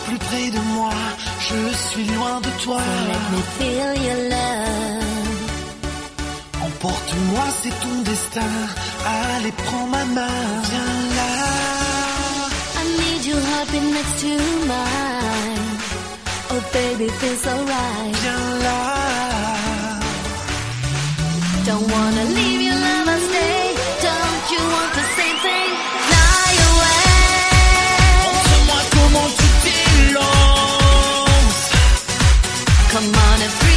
plus près de moi, je suis loin de toi. So let me feel your love. Emporte-moi, c'est ton destin. Allez, prends ma main, viens là. I need your heartbeat next to mine. Oh baby, feels so right. Viens là. Don't wanna leave your love and stay. Don't you want the same thing? Fly away. Montre-moi comment tu t'élances. Come on and